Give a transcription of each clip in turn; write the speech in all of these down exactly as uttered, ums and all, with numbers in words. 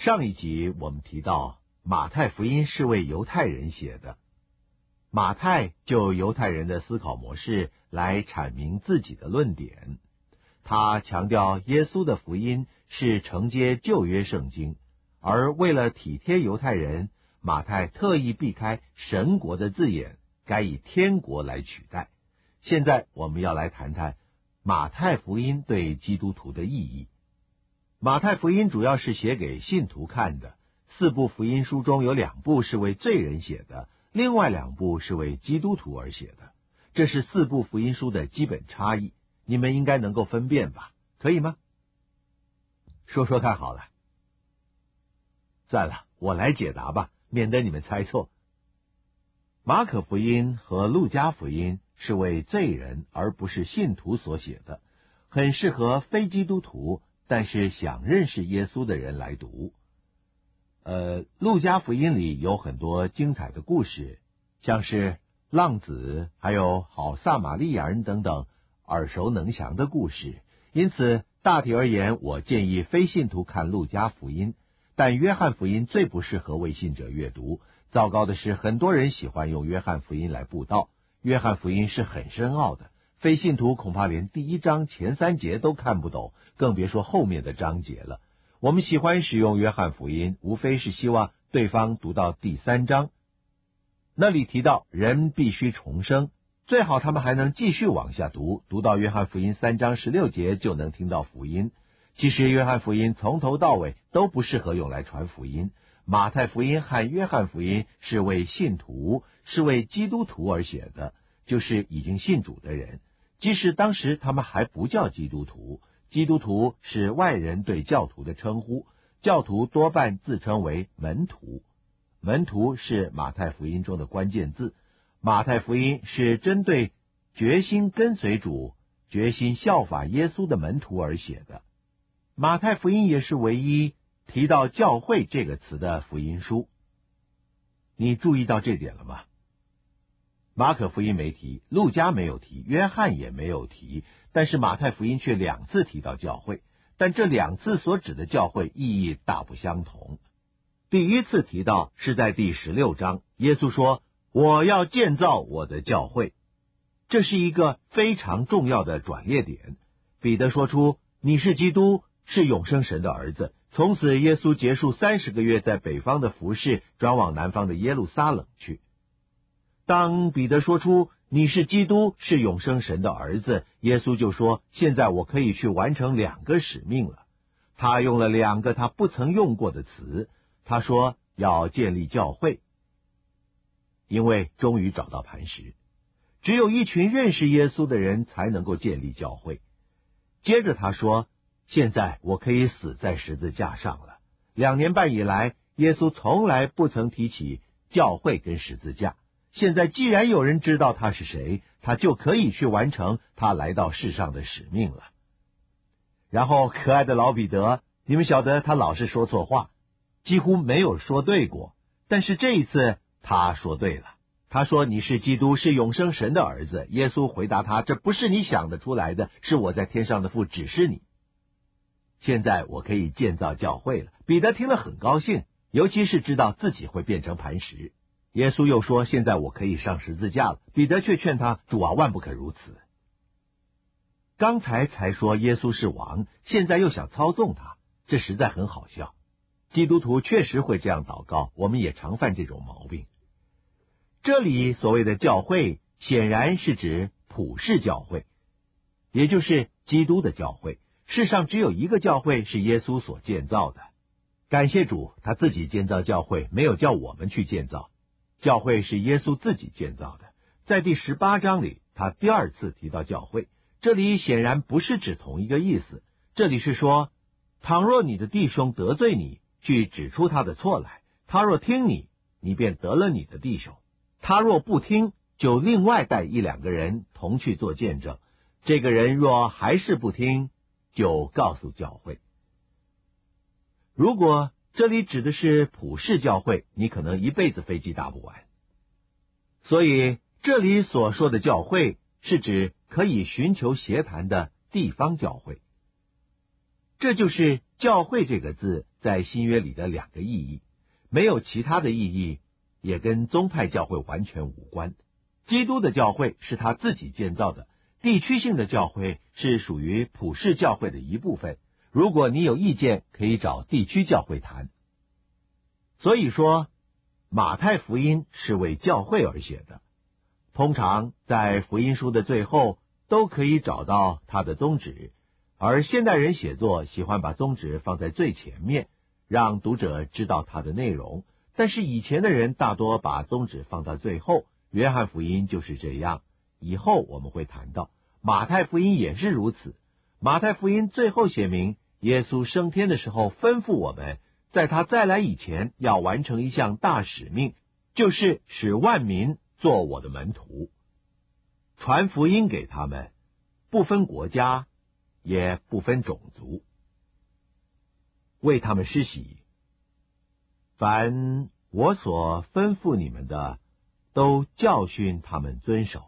上一集我们提到，马太福音是为犹太人写的。马太就犹太人的思考模式来阐明自己的论点。他强调耶稣的福音是承接旧约圣经，而为了体贴犹太人，马太特意避开神国的字眼，改以天国来取代。现在我们要来谈谈马太福音对基督徒的意义。马太福音主要是写给信徒看的，四部福音书中有两部是为罪人写的，另外两部是为基督徒而写的。这是四部福音书的基本差异，你们应该能够分辨吧？可以吗？说说看好了。算了，我来解答吧，免得你们猜错。马可福音和路加福音是为罪人而不是信徒所写的，很适合非基督徒但是想认识耶稣的人来读。呃，路加福音里有很多精彩的故事，像是浪子还有好撒玛利亚人等等耳熟能详的故事，因此大体而言，我建议非信徒看路加福音，但约翰福音最不适合未信者阅读。糟糕的是，很多人喜欢用约翰福音来布道。约翰福音是很深奥的，非信徒恐怕连第一章前三节都看不懂，更别说后面的章节了。我们喜欢使用约翰福音，无非是希望对方读到第三章，那里提到人必须重生，最好他们还能继续往下读，读到约翰福音三章十六节就能听到福音。其实约翰福音从头到尾都不适合用来传福音。马太福音和约翰福音是为信徒，是为基督徒而写的，就是已经信主的人，即使当时他们还不叫基督徒。基督徒是外人对教徒的称呼，教徒多半自称为门徒。门徒是马太福音中的关键字，马太福音是针对决心跟随主、决心效法耶稣的门徒而写的。马太福音也是唯一提到教会这个词的福音书。你注意到这点了吗？马可福音没提，路加没有提，约翰也没有提，但是马太福音却两次提到教会，但这两次所指的教会意义大不相同。第一次提到是在第十六章，耶稣说，我要建造我的教会。这是一个非常重要的转捩点。彼得说出，你是基督，是永生神的儿子。从此耶稣结束三十个月在北方的服事，转往南方的耶路撒冷去。当彼得说出你是基督，是永生神的儿子，耶稣就说，现在我可以去完成两个使命了。他用了两个他不曾用过的词，他说要建立教会，因为终于找到磐石，只有一群认识耶稣的人才能够建立教会。接着他说，现在我可以死在十字架上了。两年半以来，耶稣从来不曾提起教会跟十字架。现在既然有人知道他是谁，他就可以去完成他来到世上的使命了。然后可爱的老彼得，你们晓得他老是说错话，几乎没有说对过，但是这一次他说对了。他说你是基督，是永生神的儿子。耶稣回答他，这不是你想得出来的，是我在天上的父指示你。现在我可以建造教会了。彼得听了很高兴，尤其是知道自己会变成磐石。耶稣又说，现在我可以上十字架了。彼得却劝他，主啊，万不可如此。刚才才说耶稣是王，现在又想操纵他，这实在很好笑。基督徒确实会这样祷告，我们也常犯这种毛病。这里所谓的教会，显然是指普世教会，也就是基督的教会。世上只有一个教会是耶稣所建造的。感谢主，他自己建造教会，没有叫我们去建造。教会是耶稣自己建造的。在第十八章里，他第二次提到教会，这里显然不是指同一个意思。这里是说，倘若你的弟兄得罪你，去指出他的错来，他若听你，你便得了你的弟兄；他若不听，就另外带一两个人同去做见证。这个人若还是不听，就告诉教会。如果这里指的是普世教会，你可能一辈子飞机打不完。所以这里所说的教会是指可以寻求协谈的地方教会。这就是教会这个字在新约里的两个意义，没有其他的意义，也跟宗派教会完全无关。基督的教会是他自己建造的，地区性的教会是属于普世教会的一部分。如果你有意见，可以找地区教会谈。所以说，马太福音是为教会而写的。通常在福音书的最后都可以找到它的宗旨，而现代人写作喜欢把宗旨放在最前面，让读者知道它的内容。但是以前的人大多把宗旨放到最后，约翰福音就是这样，以后我们会谈到。马太福音也是如此。马太福音最后写明，耶稣升天的时候吩咐我们，在他再来以前要完成一项大使命，就是使万民做我的门徒，传福音给他们，不分国家，也不分种族，为他们施洗。凡我所吩咐你们的，都教训他们遵守。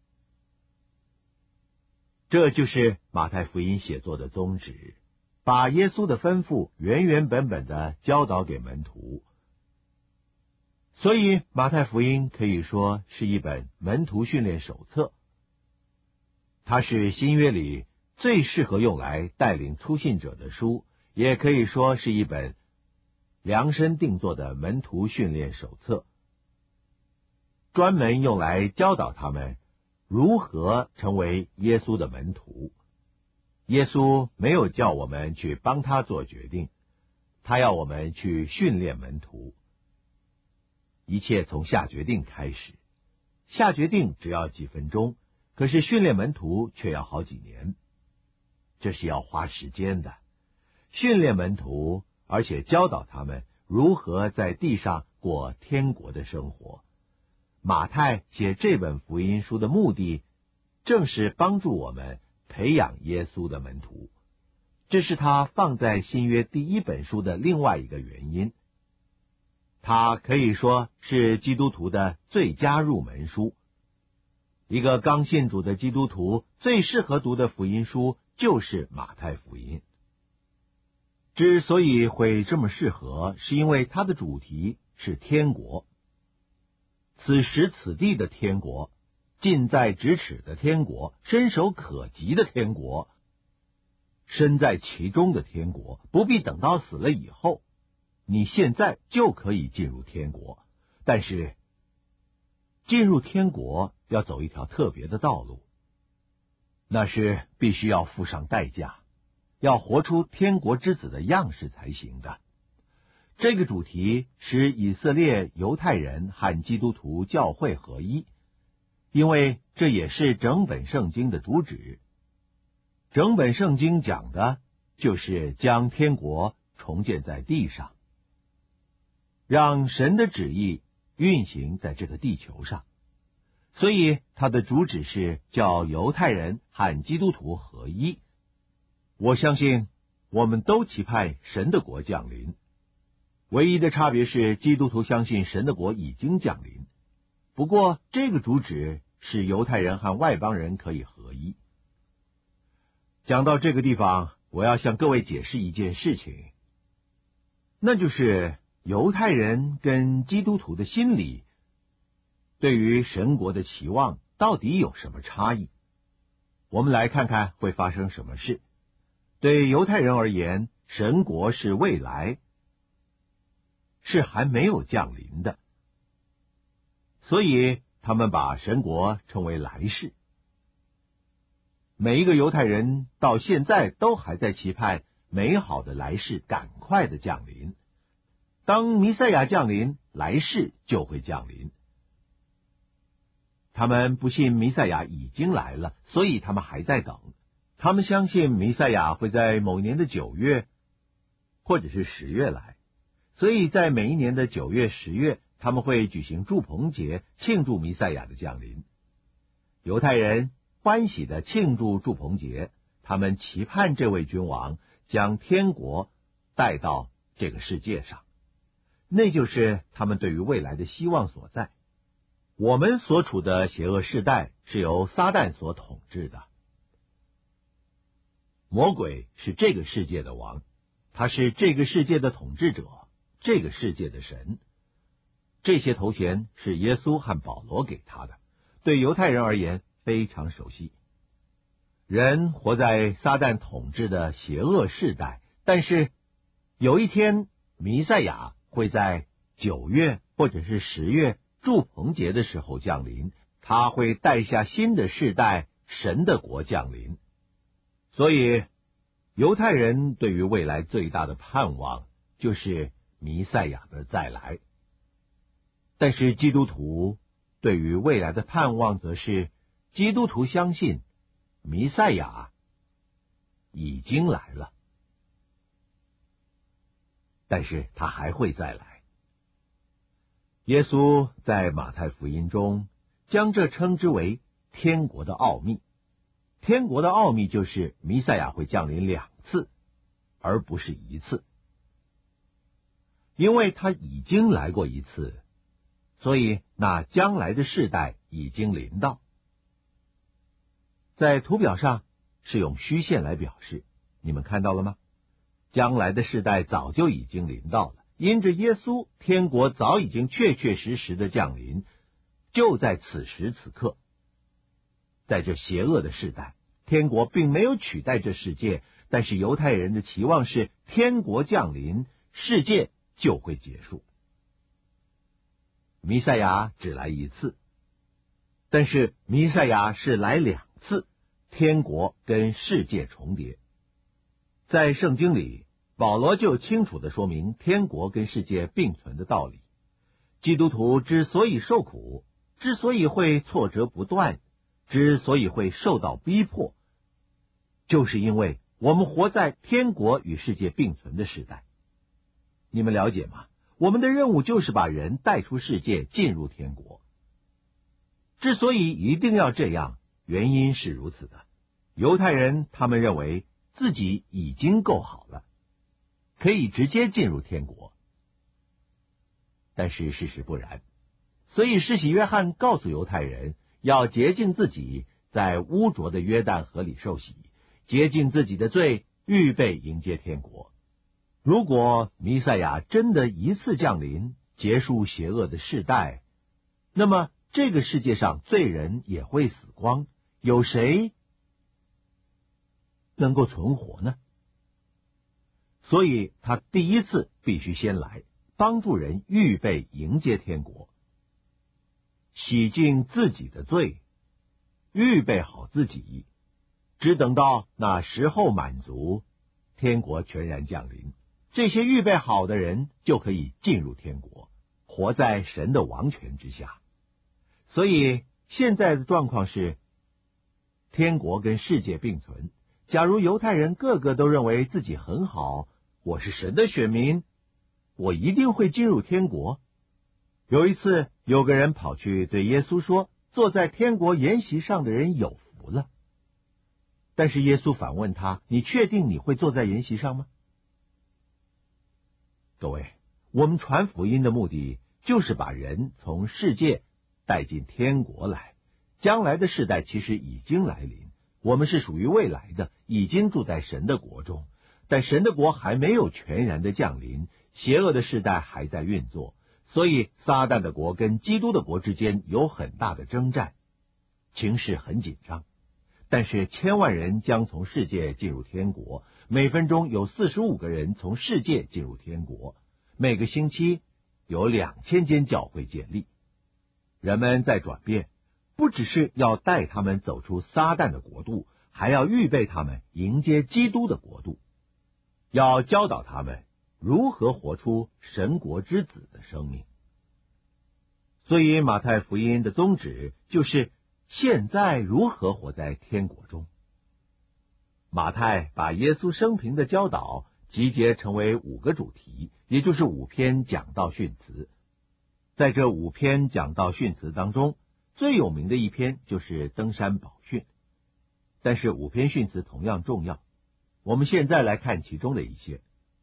这就是马太福音写作的宗旨，把耶稣的吩咐原原本本的教导给门徒。所以马太福音可以说是一本门徒训练手册，它是新约里最适合用来带领初信者的书，也可以说是一本量身定做的门徒训练手册，专门用来教导他们如何成为耶稣的门徒。耶稣没有叫我们去帮他做决定，他要我们去训练门徒。一切从下决定开始，下决定只要几分钟，可是训练门徒却要好几年，这是要花时间的。训练门徒，而且教导他们如何在地上过天国的生活。马太写这本福音书的目的，正是帮助我们培养耶稣的门徒，这是他放在新约第一本书的另外一个原因。它可以说是基督徒的最佳入门书。一个刚信主的基督徒最适合读的福音书就是马太福音。之所以会这么适合，是因为它的主题是天国，此时此地的天国，近在咫尺的天国，伸手可及的天国，身在其中的天国，不必等到死了以后，你现在就可以进入天国。但是进入天国要走一条特别的道路，那是必须要付上代价，要活出天国之子的样式才行的。这个主题使以色列犹太人和基督徒教会合一，因为这也是整本圣经的主旨。整本圣经讲的就是将天国重建在地上，让神的旨意运行在这个地球上。所以它的主旨是叫犹太人和基督徒合一。我相信我们都期盼神的国降临，唯一的差别是基督徒相信神的国已经降临。不过这个主旨是犹太人和外邦人可以合一。讲到这个地方，我要向各位解释一件事情，那就是犹太人跟基督徒的心理对于神国的期望到底有什么差异。我们来看看会发生什么事。对犹太人而言，神国是未来，是还没有降临的，所以他们把神国称为来世。每一个犹太人到现在都还在期盼美好的来世赶快的降临。当弥赛亚降临，来世就会降临。他们不信弥赛亚已经来了，所以他们还在等。他们相信弥赛亚会在某一年的九月或者是十月来，所以在每一年的九月、十月，他们会举行祝棚节，庆祝弥赛亚的降临。犹太人欢喜的庆祝祝棚节，他们期盼这位君王将天国带到这个世界上，那就是他们对于未来的希望所在。我们所处的邪恶世代是由撒旦所统治的，魔鬼是这个世界的王， 他是这个世界的统治者，这个世界的神。这些头衔是耶稣和保罗给他的，对犹太人而言非常熟悉。人活在撒旦统治的邪恶世代，但是有一天弥赛亚会在九月或者是十月住棚节的时候降临，他会带下新的世代，神的国降临。所以犹太人对于未来最大的盼望就是弥赛亚的再来。但是基督徒对于未来的盼望则是，基督徒相信弥赛亚已经来了，但是他还会再来。耶稣在马太福音中将这称之为天国的奥秘。天国的奥秘就是弥赛亚会降临两次，而不是一次。因为他已经来过一次，所以那将来的世代已经临到。在图表上是用虚线来表示，你们看到了吗？将来的世代早就已经临到了，因着耶稣，天国早已经确确实实的降临，就在此时此刻。在这邪恶的世代，天国并没有取代这世界，但是犹太人的期望是天国降临，世界就会结束。弥赛亚只来一次，但是弥赛亚是来两次，天国跟世界重叠。在圣经里，保罗就清楚地说明天国跟世界并存的道理。基督徒之所以受苦，之所以会挫折不断，之所以会受到逼迫，就是因为我们活在天国与世界并存的时代。你们了解吗？我们的任务就是把人带出世界，进入天国。之所以一定要这样，原因是如此的。犹太人他们认为自己已经够好了，可以直接进入天国。但是事实不然，所以施洗约翰告诉犹太人要洁净自己，在污浊的约旦河里受洗，洁净自己的罪，预备迎接天国。如果弥赛亚真的一次降临，结束邪恶的世代，那么这个世界上罪人也会死光，有谁能够存活呢？所以他第一次必须先来，帮助人预备迎接天国，洗净自己的罪，预备好自己，只等到那时候满足，天国全然降临。这些预备好的人就可以进入天国，活在神的王权之下。所以现在的状况是，天国跟世界并存。假如犹太人个个都认为自己很好，我是神的选民，我一定会进入天国。有一次，有个人跑去对耶稣说，坐在天国筵席上的人有福了。但是耶稣反问他，你确定你会坐在筵席上吗？各位，我们传福音的目的就是把人从世界带进天国来。将来的世代其实已经来临，我们是属于未来的，已经住在神的国中，但神的国还没有全然的降临，邪恶的世代还在运作，所以撒旦的国跟基督的国之间有很大的征战，情势很紧张。但是千万人将从世界进入天国，每分钟有四十五个人从世界进入天国，每个星期有两千间教会建立。人们在转变，不只是要带他们走出撒旦的国度，还要预备他们迎接基督的国度，要教导他们如何活出神国之子的生命。所以马太福音的宗旨就是现在如何活在天国中。马太把耶稣生平的教导集结成为五个主题，也就是五篇讲道训词。在这五篇讲道训词当中，最有名的一篇就是登山宝训，但是五篇训词同样重要。我们现在来看其中的一些。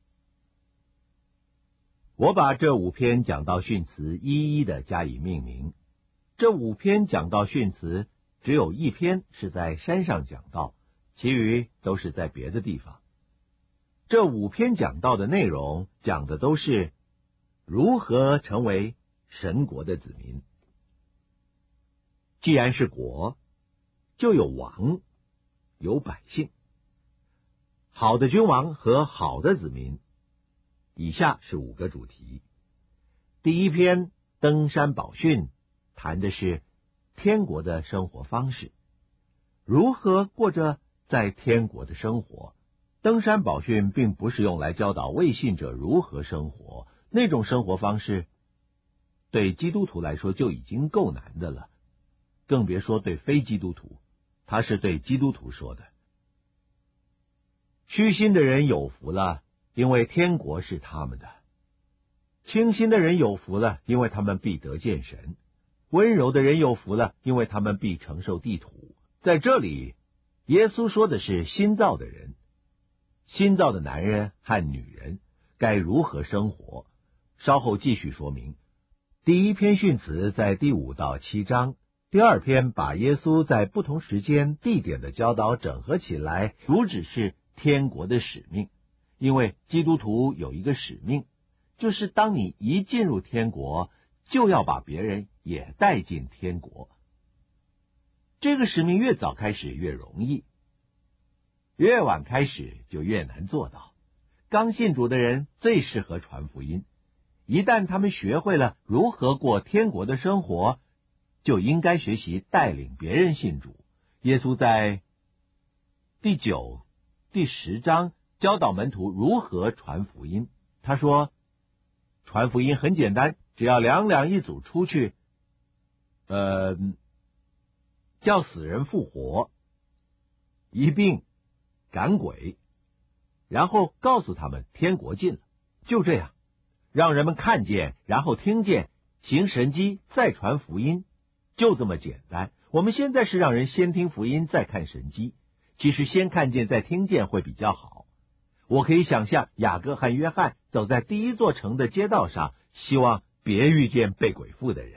我把这五篇讲道训词一一的加以命名。这五篇讲道训词只有一篇是在山上讲道，其余都是在别的地方。 这五篇讲道的内容讲的都是如何成为神国的子民。既然是国，就有王，有百姓。好的君王和好的子民，以下是五个主题。第一篇登山宝训谈的是天国的生活方式，如何过着在天国的生活。登山宝训并不是用来教导未信者如何生活，那种生活方式对基督徒来说就已经够难的了，更别说对非基督徒。他是对基督徒说的。虚心的人有福了，因为天国是他们的；清心的人有福了，因为他们必得见神；温柔的人有福了，因为他们必承受地土。在这里，耶稣说的是新造的人，新造的男人和女人该如何生活。稍后继续说明。第一篇训词在第五到七章，第二篇把耶稣在不同时间地点的教导整合起来，主旨是天国的使命。因为基督徒有一个使命，就是当你一进入天国，就要把别人也带进天国。这个使命越早开始越容易，越晚开始就越难做到。刚信主的人最适合传福音，一旦他们学会了如何过天国的生活，就应该学习带领别人信主。耶稣在第九、第十章教导门徒如何传福音。他说，传福音很简单，只要两两一组出去，呃，叫死人复活，医病赶鬼，然后告诉他们天国近了，就这样让人们看见，然后听见，行神迹，再传福音，就这么简单。我们现在是让人先听福音再看神迹，其实先看见再听见会比较好。我可以想象雅各和约翰走在第一座城的街道上，希望别遇见被鬼附的人。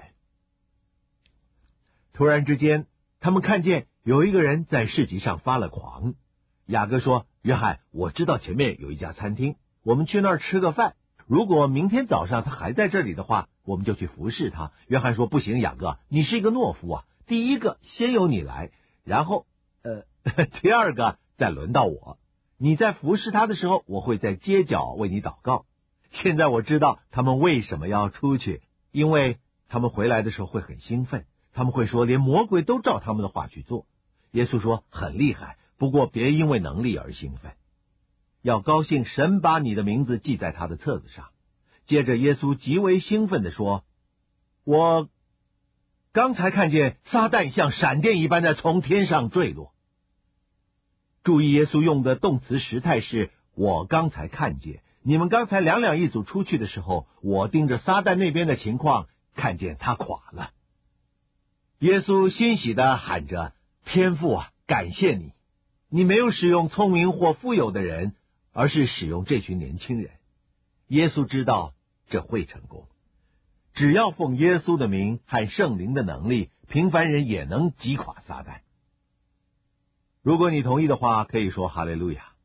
突然之间，他们看见有一个人在市集上发了狂。雅各说，约翰，我知道前面有一家餐厅，我们去那儿吃个饭，如果明天早上他还在这里的话，我们就去服侍他。约翰说，不行，雅各，你是一个懦夫啊，第一个先由你来，然后呃，第二个再轮到我。你在服侍他的时候，我会在街角为你祷告。现在我知道他们为什么要出去，因为他们回来的时候会很兴奋，他们会说连魔鬼都照他们的话去做。耶稣说，很厉害，不过别因为能力而兴奋，要高兴神把你的名字记在他的册子上。接着耶稣极为兴奋地说，我刚才看见撒旦像闪电一般的从天上坠落。注意耶稣用的动词时态是我刚才看见。你们刚才两两一组出去的时候，我盯着撒旦那边的情况，看见他垮了。耶稣欣喜地喊着，天父啊，感谢你，你没有使用聪明或富有的人，而是使用这群年轻人。耶稣知道这会成功，只要奉耶稣的名和圣灵的能力，平凡人也能击垮撒旦。如果你同意的话，可以说哈利路亚。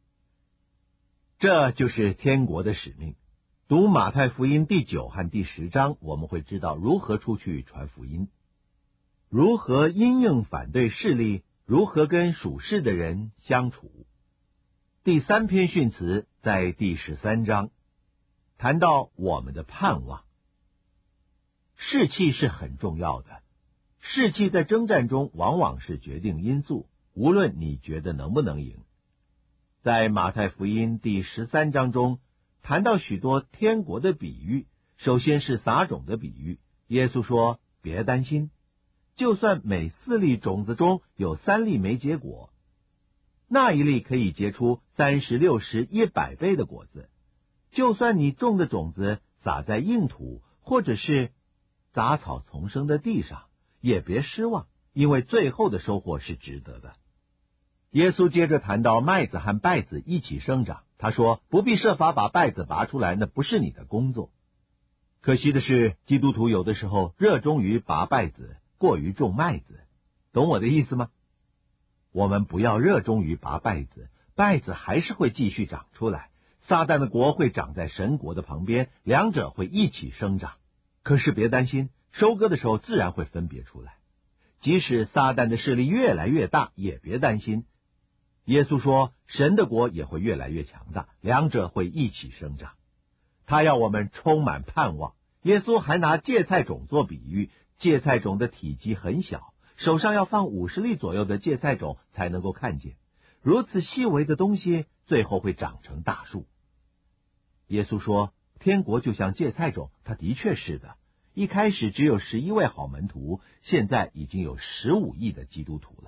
这就是天国的使命。读马太福音第九和第十章，我们会知道如何出去传福音，如何因应反对势力，如何跟属世的人相处。第三篇训词在第十三章谈到我们的盼望。士气是很重要的，士气在征战中往往是决定因素，无论你觉得能不能赢。在马太福音第十三章中谈到许多天国的比喻，首先是撒种的比喻。耶稣说，别担心，就算每四粒种子中有三粒没结果，那一粒可以结出三十、六十、一百倍的果子。就算你种的种子撒在硬土，或者是杂草丛生的地上，也别失望，因为最后的收获是值得的。耶稣接着谈到麦子和稗子一起生长，他说，不必设法把稗子拔出来，那不是你的工作。可惜的是，基督徒有的时候热衷于拔稗子，过于种麦子，懂我的意思吗？我们不要热衷于拔稗子， 稗子还是会继续长出来，撒旦的国会长在神国的旁边，两者会一起生长。可是别担心，收割的时候自然会分别出来。即使撒旦的势力越来越大，也别担心。耶稣说，神的国也会越来越强大，两者会一起生长。他要我们充满盼望。耶稣还拿芥菜种做比喻，芥菜种的体积很小，手上要放五十粒左右的芥菜种才能够看见。如此细微的东西，最后会长成大树。耶稣说，天国就像芥菜种，它的确是的。一开始只有十一位好门徒，现在已经有十五亿的基督徒了。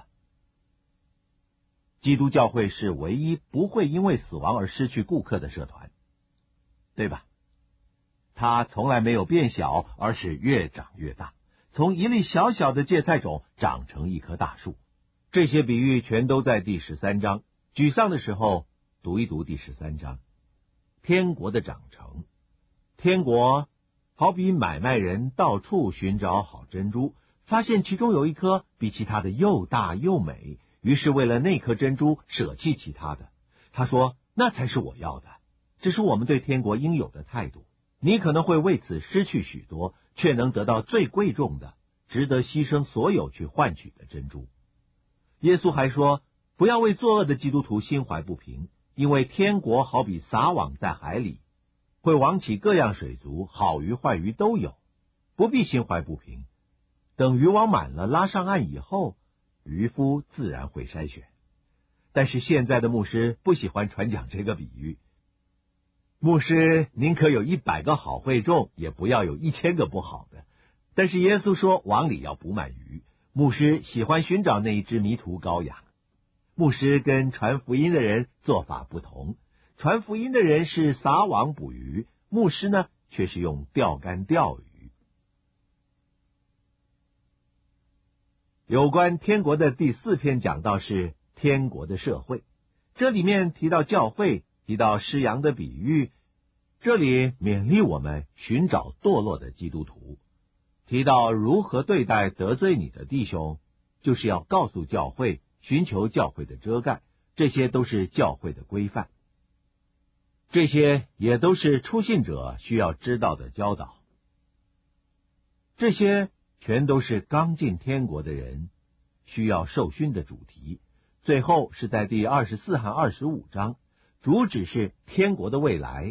基督教会是唯一不会因为死亡而失去顾客的社团，对吧？它从来没有变小，而是越长越大，从一粒小小的芥菜种长成一棵大树。这些比喻全都在第十三章。沮丧的时候读一读第十三章。天国的长成，天国好比买卖人到处寻找好珍珠，发现其中有一颗比其他的又大又美，于是为了那颗珍珠舍弃其他的。他说，那才是我要的。这是我们对天国应有的态度。你可能会为此失去许多，却能得到最贵重的，值得牺牲所有去换取的珍珠。耶稣还说，不要为作恶的基督徒心怀不平，因为天国好比撒网在海里，会网起各样水族，好鱼坏鱼都有，不必心怀不平。等渔网满了拉上岸以后，渔夫自然会筛选。但是现在的牧师不喜欢传讲这个比喻。牧师宁可有一百个好会众，也不要有一千个不好的。但是耶稣说，网里要补满鱼。牧师喜欢寻找那一只迷途羔羊。牧师跟传福音的人做法不同，传福音的人是撒网捕鱼，牧师呢却是用钓竿钓鱼。有关天国的第四篇讲到是天国的社会，这里面提到教会，提到失羊的比喻，这里勉励我们寻找堕落的基督徒，提到如何对待得罪你的弟兄，就是要告诉教会，寻求教会的遮盖，这些都是教会的规范，这些也都是初信者需要知道的教导，这些全都是刚进天国的人需要受训的主题。最后是在第二十四和二十五章，主旨是天国的未来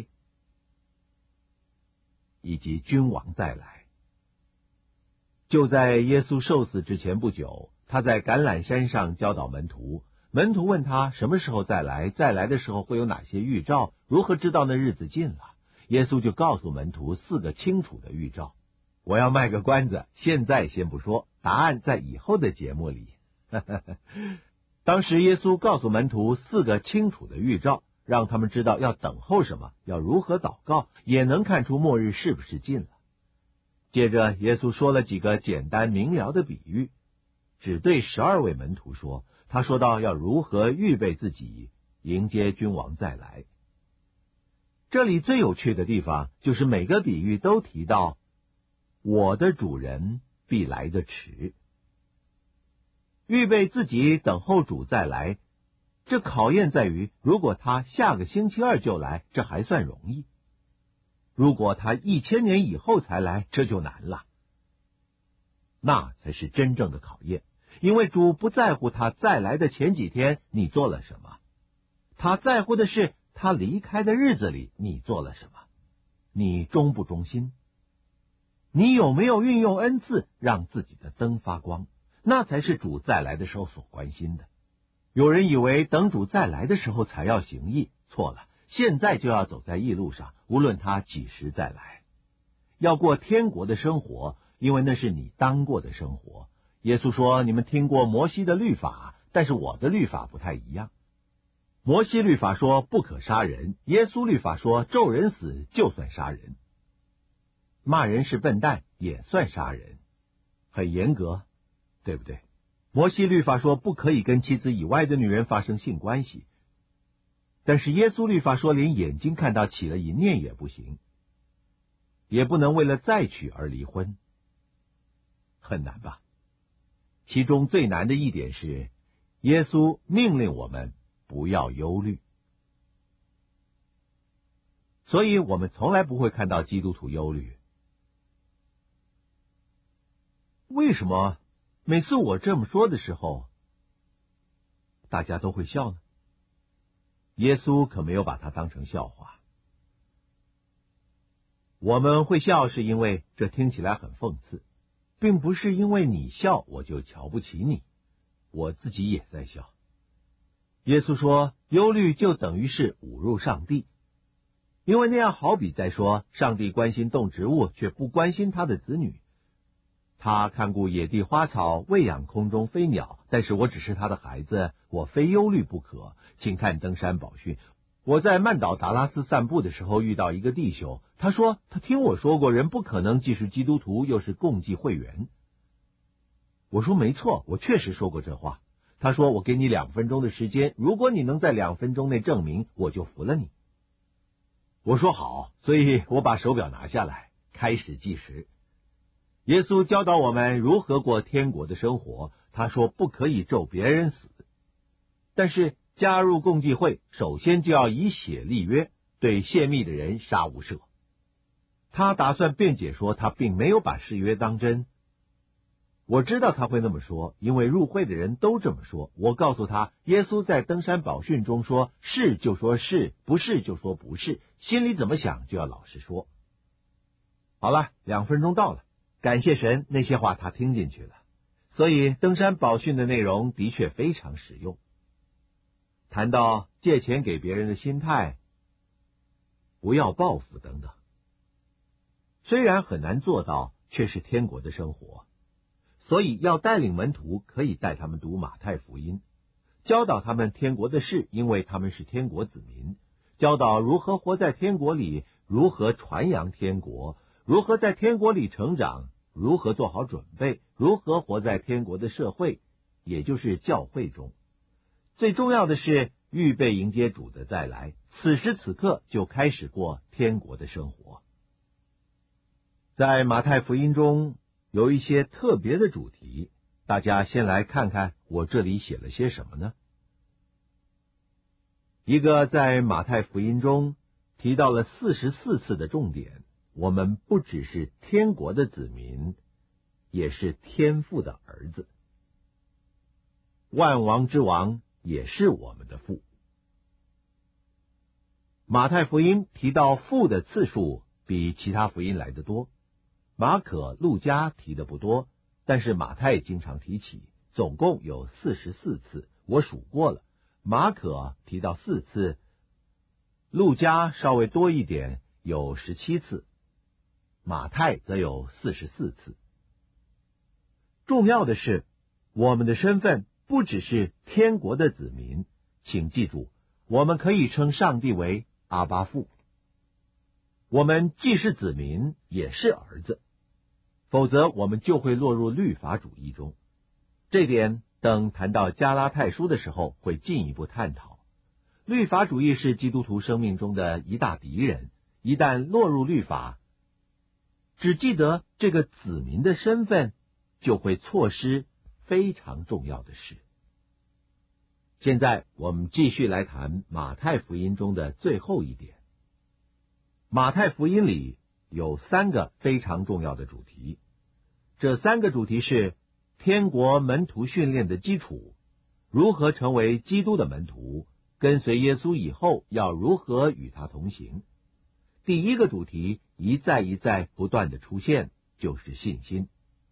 以及君王再来。就在耶稣受死之前不久，他在橄榄山上教导门徒，门徒问他什么时候再来，再来的时候会有哪些预兆，如何知道那日子近了。耶稣就告诉门徒四个清楚的预兆。我要卖个关子，现在先不说，答案在以后的节目里。当时耶稣告诉门徒四个清楚的预兆，让他们知道要等候什么，要如何祷告，也能看出末日是不是近了。接着耶稣说了几个简单明了的比喻，只对十二位门徒说。他说到要如何预备自己迎接君王再来。这里最有趣的地方就是每个比喻都提到我的主人必来得迟。预备自己等候主再来，这考验在于，如果他下个星期二就来，这还算容易；如果他一千年以后才来，这就难了。那才是真正的考验，因为主不在乎他再来的前几天你做了什么，他在乎的是他离开的日子里你做了什么，你忠不忠心，你有没有运用恩赐让自己的灯发光，那才是主再来的时候所关心的。有人以为等主再来的时候才要行义，错了，现在就要走在义路上，无论他几时再来。要过天国的生活，因为那是你当过的生活。耶稣说，你们听过摩西的律法，但是我的律法不太一样。摩西律法说不可杀人，耶稣律法说咒人死就算杀人。骂人是笨蛋也算杀人，很严格，对不对？摩西律法说不可以跟妻子以外的女人发生性关系，但是耶稣律法说连眼睛看到起了淫念也不行，也不能为了再娶而离婚。很难吧？其中最难的一点是，耶稣命令我们不要忧虑。所以我们从来不会看到基督徒忧虑。为什么每次我这么说的时候，大家都会笑呢？耶稣可没有把它当成笑话。我们会笑是因为这听起来很讽刺，并不是因为你笑我就瞧不起你，我自己也在笑。耶稣说，忧虑就等于是侮辱上帝，因为那样好比在说，上帝关心动植物，却不关心他的子女。他看顾野地花草，喂养空中飞鸟，但是我只是他的孩子，我非忧虑不可。请看登山宝训。我在曼岛达拉斯散步的时候遇到一个弟兄，他说他听我说过，人不可能既是基督徒又是共济会员。我说没错，我确实说过这话。他说我给你两分钟的时间，如果你能在两分钟内证明，我就服了你。我说好，所以我把手表拿下来，开始计时。耶稣教导我们如何过天国的生活，他说不可以咒别人死，但是加入共济会，首先就要以血立约，对泄密的人杀无赦。他打算辩解说他并没有把誓约当真。我知道他会那么说，因为入会的人都这么说。我告诉他，耶稣在登山宝训中说，是就说是，不是就说不是，心里怎么想就要老实说。好了，两分钟到了，感谢神，那些话他听进去了。所以登山宝训的内容的确非常实用。谈到借钱给别人的心态，不要报复等等，虽然很难做到，却是天国的生活。所以要带领门徒，可以带他们读马太福音，教导他们天国的事，因为他们是天国子民，教导如何活在天国里，如何传扬天国，如何在天国里成长，如何做好准备，如何活在天国的社会，也就是教会中。最重要的是预备迎接主的再来，此时此刻就开始过天国的生活。在马太福音中有一些特别的主题，大家先来看看我这里写了些什么呢？一个在马太福音中提到了四十四次的重点，我们不只是天国的子民，也是天父的儿子。万王之王也是我们的父。马太福音提到父的次数比其他福音来得多，马可、路加提的不多，但是马太经常提起，总共有四十四次，我数过了。马可提到四次，路加稍微多一点，有十七次，马太则有四十四次。重要的是，我们的身份不只是天国的子民，请记住，我们可以称上帝为阿爸父。我们既是子民，也是儿子，否则我们就会落入律法主义中。这点等谈到加拉太书的时候会进一步探讨。律法主义是基督徒生命中的一大敌人，一旦落入律法，只记得这个子民的身份，就会错失非常重要的事。现在我们继续来谈马太福音中的最后一点。马太福音里有三个非常重要的主题，这三个主题是天国门徒训练的基础，如何成为基督的门徒，跟随耶稣以后要如何与他同行。第一个主题一再一再不断的出现，就是信心。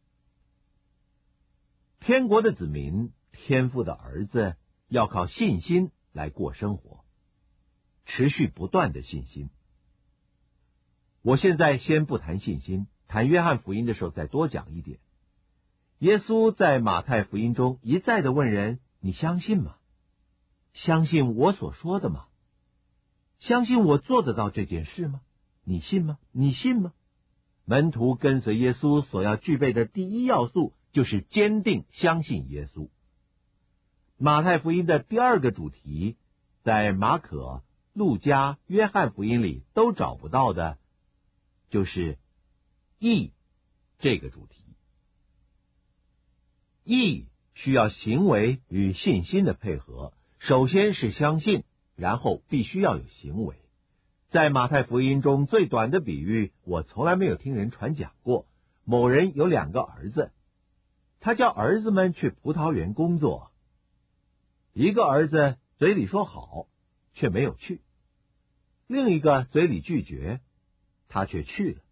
天国的子民，天父的儿子，要靠信心来过生活，持续不断的信心。我现在先不谈信心，谈约翰福音的时候再多讲一点。耶稣在马太福音中一再的问人，你相信吗？相信我所说的吗？相信我做得到这件事吗？你信吗？你信吗？门徒跟随耶稣所要具备的第一要素，就是坚定相信耶稣。马太福音的第二个主题，在马可、路加、约翰福音里都找不到的，就是义这个主题。义需要行为与信心的配合， 首先是相信，然后必须要有行为。在马太福音中最短的比喻，我从来没有听人传讲过。某人有两个儿子，他叫儿子们去葡萄园工作。一个儿子嘴里说好，却没有去；另一个嘴里拒绝，他却去了。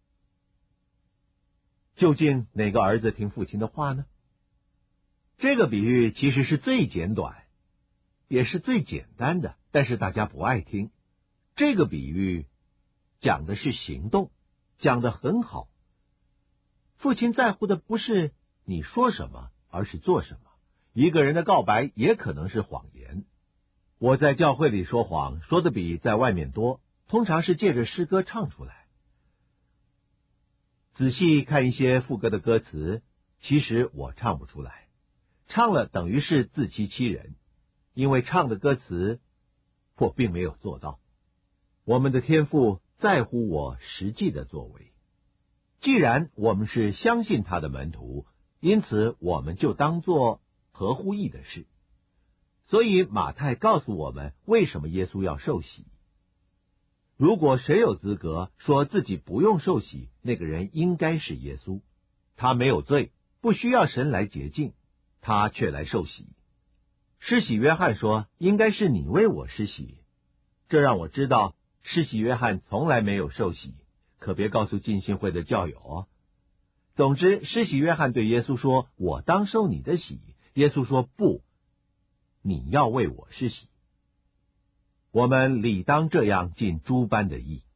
究竟哪个儿子听父亲的话呢？这个比喻其实是最简短，也是最简单的，但是大家不爱听。这个比喻讲的是行动，讲得很好。父亲在乎的不是你说什么，而是做什么。一个人的告白也可能是谎言。我在教会里说谎，说的比在外面多，通常是借着诗歌唱出来。仔细看一些副歌的歌词，其实我唱不出来，唱了等于是自欺欺人，因为唱的歌词我并没有做到。我们的天父在乎我实际的作为。既然我们是相信他的门徒，因此我们就当做合乎义的事。所以马太告诉我们为什么耶稣要受洗。如果谁有资格说自己不用受洗，那个人应该是耶稣。他没有罪，不需要神来洁净，他却来受洗。施洗约翰说，应该是你为我施洗。这让我知道施洗约翰从来没有受洗，可别告诉浸信会的教友哦。总之，施洗约翰对耶稣说，我当受你的洗。耶稣说，不，你要为我施洗。我们理当这样尽诸般的义。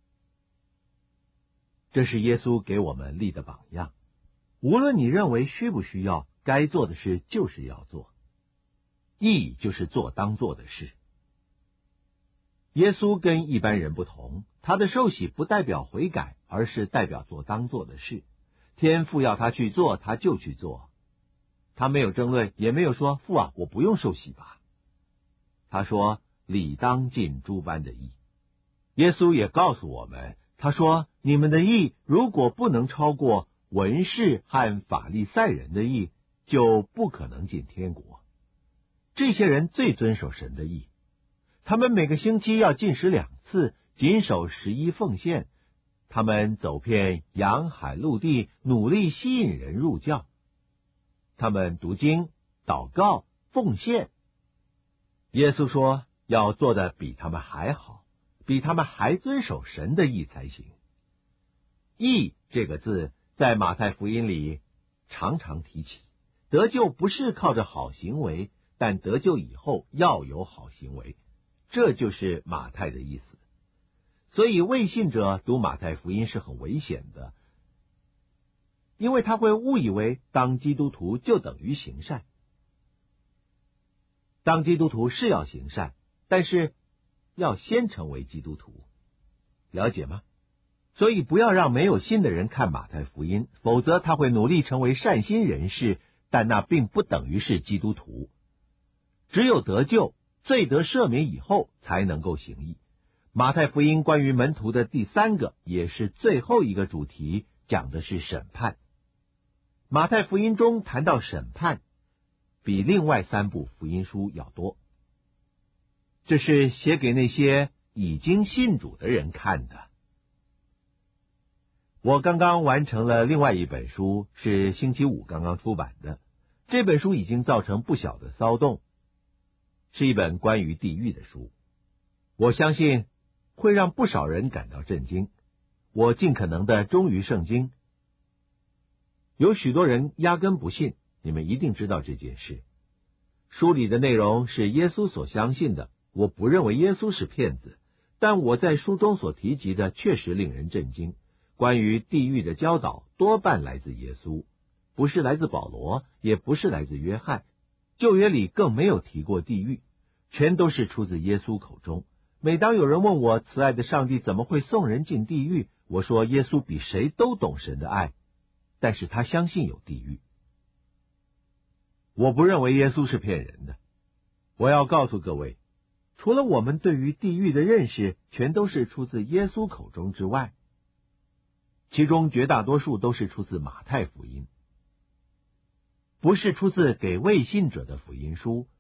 这是耶稣给我们立的榜样。无论你认为需不需要，该做的事就是要做。义就是做当做的事。耶稣跟一般人不同，他的受洗不代表悔改，而是代表做当做的事。天父要他去做，他就去做。他没有争论，也没有说，父啊，我不用受洗吧。他说，理当尽诸般的义。耶稣也告诉我们，他说，你们的义如果不能超过文士和法利赛人的义，就不可能进天国。这些人最遵守神的义，他们每个星期要禁食两次，谨守十一奉献，他们走遍洋海陆地，努力吸引人入教。他们读经、祷告、奉献。耶稣说，要做的比他们还好，比他们还遵守神的义才行。义这个字在马太福音里常常提起，得救不是靠着好行为，但得救以后要有好行为，这就是马太的意思。所以未信者读马太福音是很危险的，因为他会误以为当基督徒就等于行善。当基督徒是要行善，但是要先成为基督徒，了解吗？所以不要让没有信的人看马太福音，否则他会努力成为善心人士，但那并不等于是基督徒。只有得救、罪得赦免以后，才能够行义。马太福音关于门徒的第三个，也是最后一个主题，讲的是审判。马太福音中谈到审判，比另外三部福音书要多。这是写给那些已经信主的人看的。我刚刚完成了另外一本书，是星期五刚刚出版的。这本书已经造成不小的骚动，是一本关于地狱的书。我相信会让不少人感到震惊。我尽可能的忠于圣经。有许多人压根不信，你们一定知道这件事。书里的内容是耶稣所相信的，我不认为耶稣是骗子，但我在书中所提及的确实令人震惊。关于地狱的教导多半来自耶稣，不是来自保罗，也不是来自约翰。旧约里更没有提过地狱，全都是出自耶稣口中。每当有人问我，慈爱的上帝怎么会送人进地狱，我说耶稣比谁都懂神的爱，但是他相信有地狱。我不认为耶稣是骗人的。我要告诉各位，除了我们对于地狱的认识全都是出自耶稣口中之外，其中绝大多数都是出自马太福音，不是出自给未信者的福音书，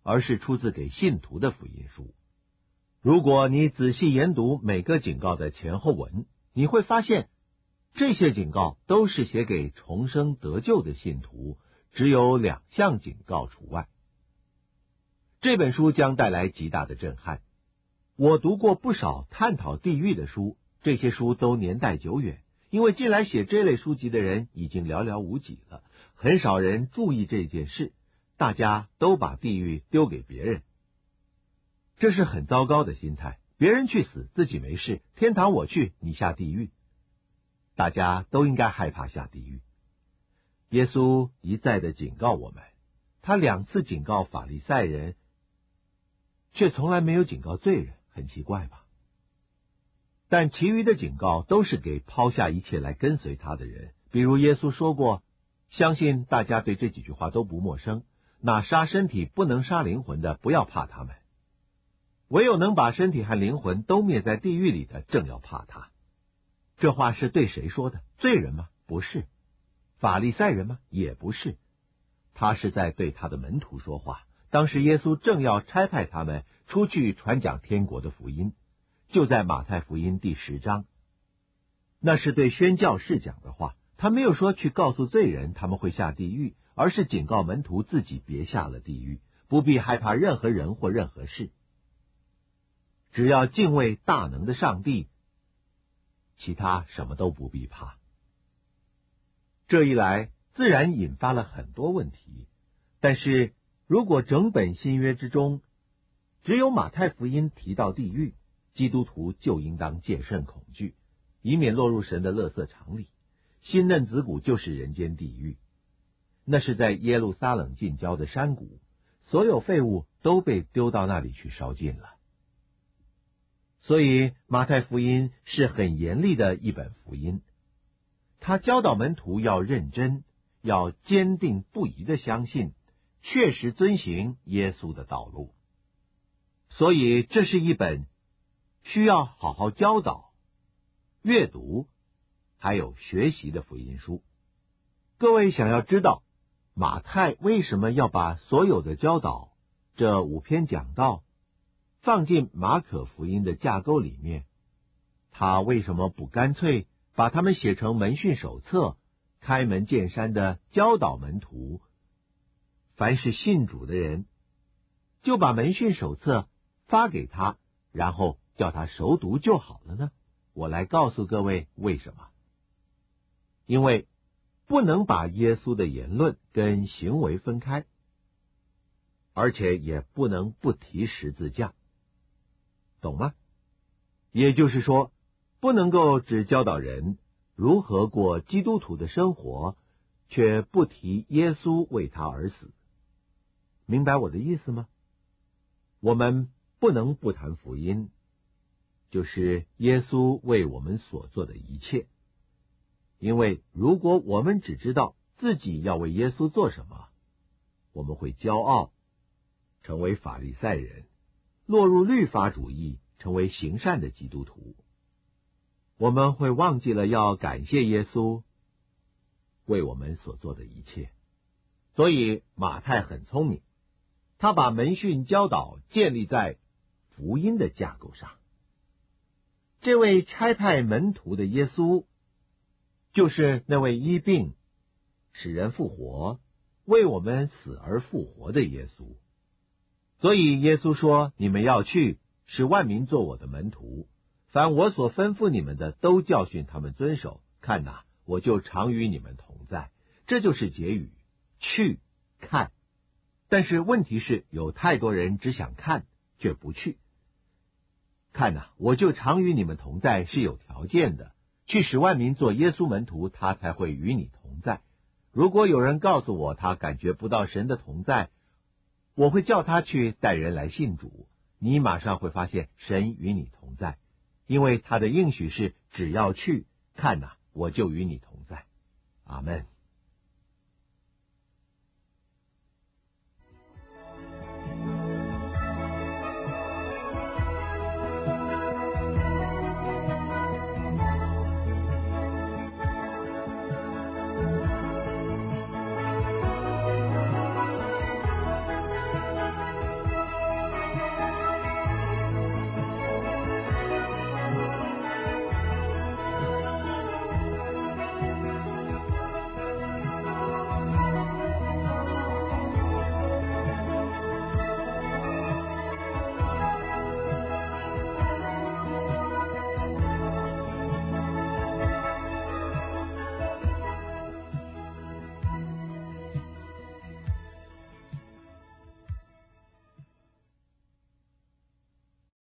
而是出自给信徒的福音书。如果你仔细研读每个警告的前后文，你会发现这些警告都是写给重生得救的信徒，只有两项警告除外。这本书将带来极大的震撼。我读过不少探讨地狱的书，这些书都年代久远，因为近来写这类书籍的人已经寥寥无几了，很少人注意这件事，大家都把地狱丢给别人。这是很糟糕的心态，别人去死，自己没事，天堂我去，你下地狱。大家都应该害怕下地狱。耶稣一再的警告我们，他两次警告法利赛人，却从来没有警告罪人，很奇怪吧？但其余的警告都是给抛下一切来跟随他的人。比如耶稣说过，相信大家对这几句话都不陌生，那杀身体不能杀灵魂的，不要怕他们；唯有能把身体和灵魂都灭在地狱里的，正要怕他。这话是对谁说的？罪人吗？不是。法利赛人吗？也不是。他是在对他的门徒说话。当时耶稣正要差派他们出去传讲天国的福音，就在马太福音第十章。那是对宣教士讲的话，他没有说去告诉罪人他们会下地狱，而是警告门徒自己别下了地狱，不必害怕任何人或任何事，只要敬畏大能的上帝，其他什么都不必怕。这一来自然引发了很多问题，但是如果整本新约之中只有马太福音提到地狱，基督徒就应当戒慎恐惧，以免落入神的垃圾场里。新嫩子谷就是人间地狱，那是在耶路撒冷近郊的山谷，所有废物都被丢到那里去烧尽了。所以马太福音是很严厉的一本福音，他教导门徒要认真，要坚定不移的相信，确实遵行耶稣的道路。所以这是一本需要好好教导、阅读还有学习的福音书。各位想要知道马太为什么要把所有的教导这五篇讲道放进马可福音的架构里面，他为什么不干脆把它们写成门训手册，开门见山的教导门徒，凡是信主的人就把门训手册发给他，然后叫他熟读就好了呢？我来告诉各位为什么。因为不能把耶稣的言论跟行为分开，而且也不能不提十字架，懂吗？也就是说，不能够只教导人如何过基督徒的生活，却不提耶稣为他而死。明白我的意思吗？我们不能不谈福音，就是耶稣为我们所做的一切。因为如果我们只知道自己要为耶稣做什么，我们会骄傲，成为法利赛人，落入律法主义，成为行善的基督徒。我们会忘记了要感谢耶稣为我们所做的一切。所以马太很聪明，他把门训教导建立在福音的架构上。这位差派门徒的耶稣，就是那位医病、使人复活、为我们死而复活的耶稣。所以耶稣说，你们要去，使万民做我的门徒，凡我所吩咐你们的，都教训他们遵守。看哪，我就常与你们同在。这就是结语，去看。但是问题是，有太多人只想看，却不去。看哪，我就常与你们同在，是有条件的。去使万民做耶稣门徒，他才会与你同在。如果有人告诉我他感觉不到神的同在，我会叫他去带人来信主，你马上会发现神与你同在，因为他的应许是只要去看哪，我就与你同在。阿们。